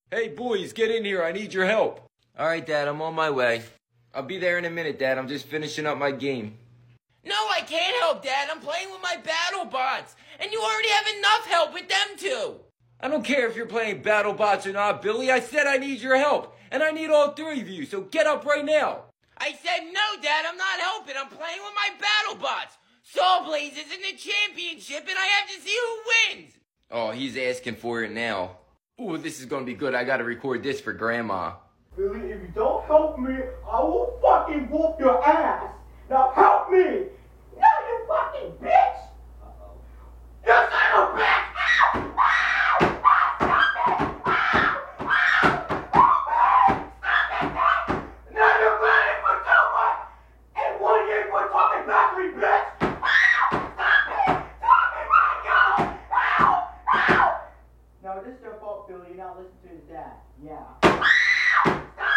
Hey, boys, get in here. I need your help. All right, Dad, I'm on my way. I'll be there in a minute, Dad. I'm just finishing up my game. No, I can't help, Dad. I'm playing with my battle bots. And you already have enough help with them two. I don't care if you're playing BattleBots or not, Billy. I said I need your help. And I need all three of you, so get up right now. I said no, Dad. I'm not helping. I'm playing with my battle bots. Soul Blaze is in the championship, and I have to see who wins. Oh, he's asking for it now. Ooh, this is gonna be good. I gotta record this for Grandma. Billy, if you don't help me, I will fucking whoop your ass. Now help me! No, you fucking bitch! Uh-oh. You son of a bitch! Ow! Ow! Ow! Stop it! Ow! Ow! Help me! Stop it, Dad! Now you're running for 2 months and 1 year for talking factory, bitch! Ow! Stop it! Stop it, my God! Ow! Ow! No, this is your fault, Billy. You're not listening to his dad. Yeah. Ow! Stop